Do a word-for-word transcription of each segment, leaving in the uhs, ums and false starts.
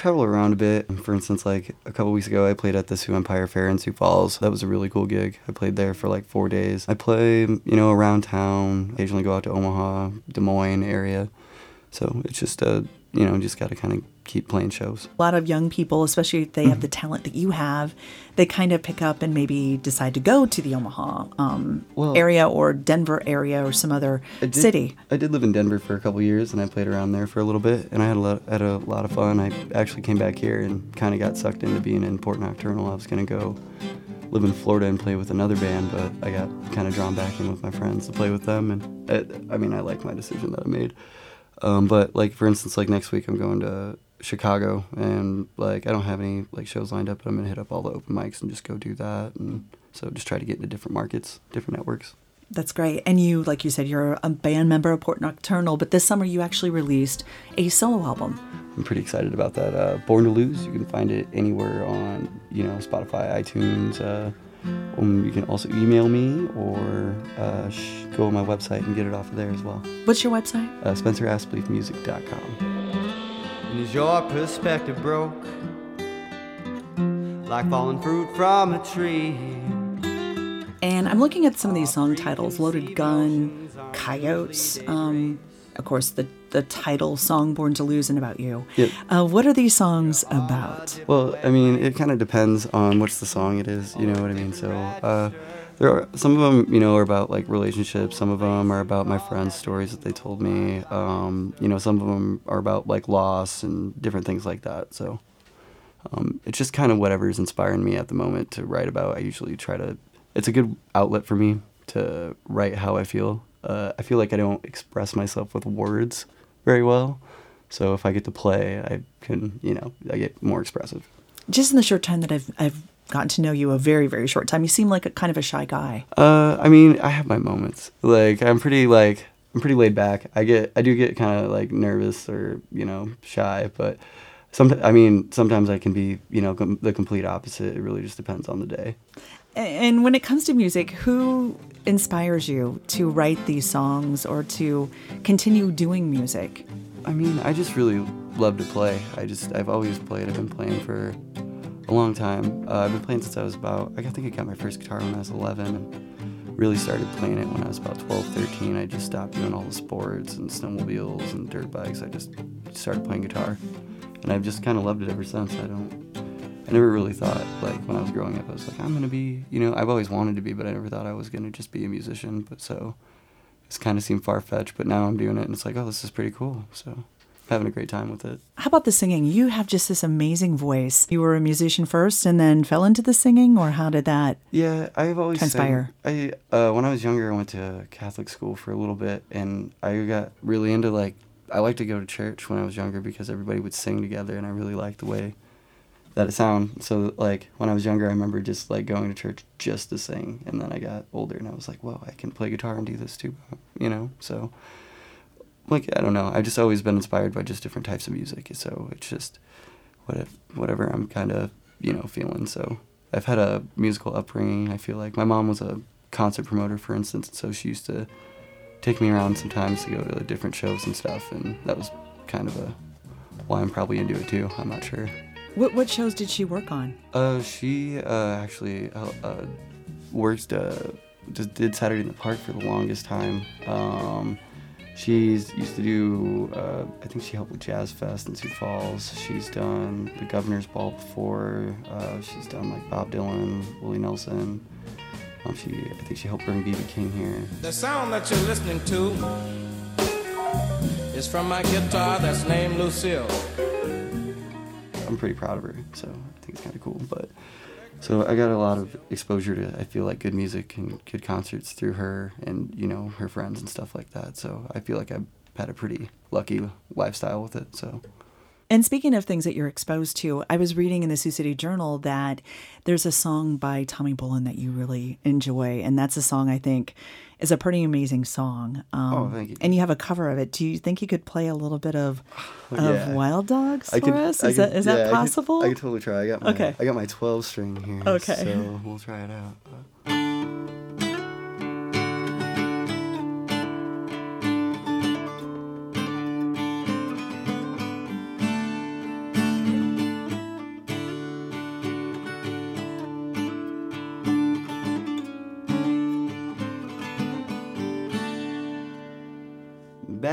travel around a bit. For instance, like a couple weeks ago, I played at the Sioux Empire Fair in Sioux Falls. That was a really cool gig. I played there for like four days. I play, you know, around town, occasionally go out to Omaha, Des Moines area. So it's just, uh, you know, just got to kind of keep playing shows. A lot of young people, especially if they have the talent that you have, they kind of pick up and maybe decide to go to the Omaha um, well, area or Denver area or some other I did, city. I did live in Denver for a couple years, and I played around there for a little bit, and I had a lot, had a lot of fun. I actually came back here and kind of got sucked into being in Port Nocturnal. I was going to go live in Florida and play with another band, but I got kind of drawn back in with my friends to play with them, and it, I mean, I like my decision that I made. Um, but like, for instance, like next week I'm going to Chicago, and like I don't have any like shows lined up, but I'm gonna hit up all the open mics and just go do that, and so just try to get into different markets, different networks. That's great. And you, like you said, you're a band member of Port Nocturnal, but this summer you actually released a solo album. I'm pretty excited about that. Uh, Born to Lose, you can find it anywhere on, you know, Spotify, iTunes. Uh, um, you can also email me or uh, sh- go on my website and get it off of there as well. What's your website? Uh, Spencer Aspley Music dot com. And is your perspective broke, like falling fruit from a tree? And I'm looking at some of these song titles: Loaded Gun, Coyotes, um, of course, the, the title song Born to Lose and About You. Yep. Uh, what are these songs about? Well, I mean, it kind of depends on which the song it is, you know what I mean? So, uh, there are, some of them, you know, are about, like, relationships. Some of them are about my friends' stories that they told me. Um, you know, some of them are about, like, loss and different things like that. So, um, it's just kind of whatever's inspiring me at the moment to write about. I usually try to... It's a good outlet for me to write how I feel. Uh, I feel like I don't express myself with words very well. So if I get to play, I can, you know, I get more expressive. Just in the short time that I've I've gotten to know you, a very, very short time, you seem like a kind of a shy guy. Uh, I mean, I have my moments. Like, I'm pretty, like, I'm pretty laid back. I get, I do get kind of, like, nervous or, you know, shy, but some, I mean, sometimes I can be, you know, com- the complete opposite. It really just depends on the day. And when it comes to music, who inspires you to write these songs or to continue doing music? I mean, I just really love to play. I just, I've always played. I've been playing for a long time. Uh, I've been playing since I was about, I think I got my first guitar when I was eleven and really started playing it when I was about twelve, thirteen. I just stopped doing all the sports and snowmobiles and dirt bikes. I just started playing guitar. And I've just kind of loved it ever since. I don't, I never really thought, like, when I was growing up, I was like, I'm going to be, you know, I've always wanted to be, but I never thought I was going to just be a musician. But so it's kind of seemed far-fetched, but now I'm doing it, and it's like, oh, this is pretty cool. So having a great time with it. How about the singing? You have just this amazing voice. You were a musician first and then fell into the singing, or how did that Yeah, I've always transpire? Sang, I, uh, when I was younger, I went to Catholic school for a little bit, and I got really into, like, I liked to go to church when I was younger because everybody would sing together, and I really liked the way that it sounded. So, like, when I was younger, I remember just, like, going to church just to sing, and then I got older, and I was like, whoa, I can play guitar and do this too, you know? So, like, I don't know. I've just always been inspired by just different types of music, so it's just what if, whatever I'm kind of, you know, feeling. So I've had a musical upbringing, I feel like. My mom was a concert promoter, for instance, so she used to take me around sometimes to go to different shows and stuff, and that was kind of a why I'm probably into it too. I'm not sure. What what shows did she work on? Uh, she uh, actually uh, uh, worked, uh, just did Saturday in the Park for the longest time. Um, she's used to do, uh, I think she helped with Jazz Fest in Sioux Falls. She's done the Governor's Ball before. Uh, she's done like Bob Dylan, Willie Nelson. Um, she, I think she helped bring B B King here. The sound that you're listening to is from my guitar that's named Lucille. I'm pretty proud of her, so I think it's kind of cool. But so I got a lot of exposure to, I feel like, good music and good concerts through her and, you know, her friends and stuff like that. So I feel like I've had a pretty lucky lifestyle with it. So. And speaking of things that you're exposed to, I was reading in the Sioux City Journal that there's a song by Tommy Bolin that you really enjoy, and that's a song I think is a pretty amazing song. Um, oh, thank you. And you have a cover of it. Do you think you could play a little bit of, of yeah. Wild Dogs I for could, us? I Is could, that is yeah, that possible? I could, I could totally try. I got my okay. I got my twelve string here. Okay. So we'll try it out.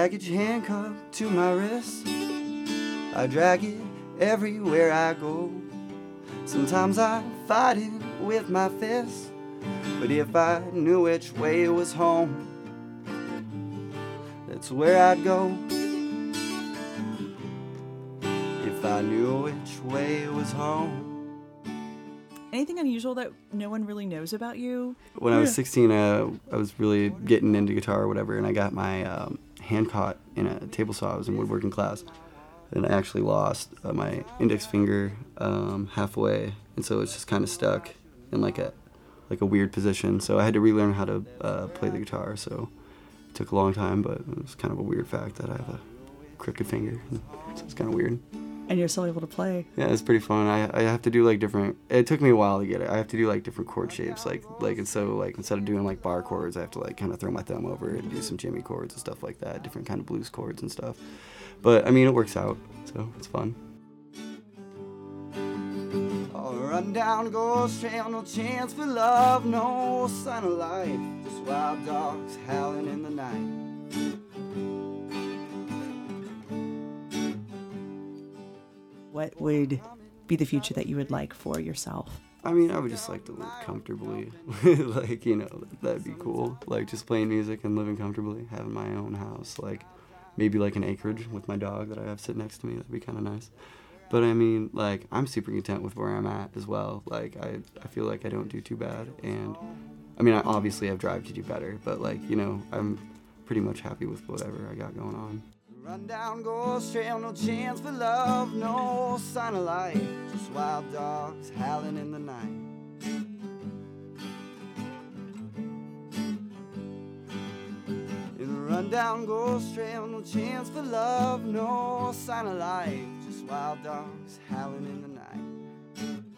baggage handcuffed to my wrist. I drag it everywhere I go. Sometimes I fight it with my fists, but if I knew which way was home, that's where I'd go. If I knew which way was home. Anything unusual that no one really knows about you? When I was sixteen, uh, I was really getting into guitar or whatever, and I got my um, hand caught in a table saw. I was in woodworking class, and I actually lost uh, my index finger um, halfway, and so it's just kind of stuck in like a like a weird position. So I had to relearn how to uh, play the guitar. So it took a long time, but it was kind of a weird fact that I have a crooked finger. So it's kind of weird. And you're still able to play. Yeah, it's pretty fun. I I have to do like different. It took me a while to get it. I have to do like different chord shapes. Like like and so like instead of doing like bar chords, I have to like kind of throw my thumb over it and do some Jimmy chords and stuff like that. Different kind of blues chords and stuff. But I mean, it works out, so it's fun. I'll run down Ghost Trail, no chance for love, no sign of life, just wild dogs howling in the night. What would be the future that you would like for yourself? I mean, I would just like to live comfortably. Like, you know, that'd be cool. Like, just playing music and living comfortably, having my own house. Like, maybe like an acreage with my dog that I have sit next to me. That'd be kind of nice. But I mean, like, I'm super content with where I'm at as well. Like, I, I feel like I don't do too bad. And, I mean, I obviously have drive to do better. But, like, you know, I'm pretty much happy with whatever I got going on. Run down Ghost Trail, no chance for love, no sign of life, just wild dogs howling in the night. In run down Ghost Trail, no chance for love, no sign of life, just wild dogs howling in the night.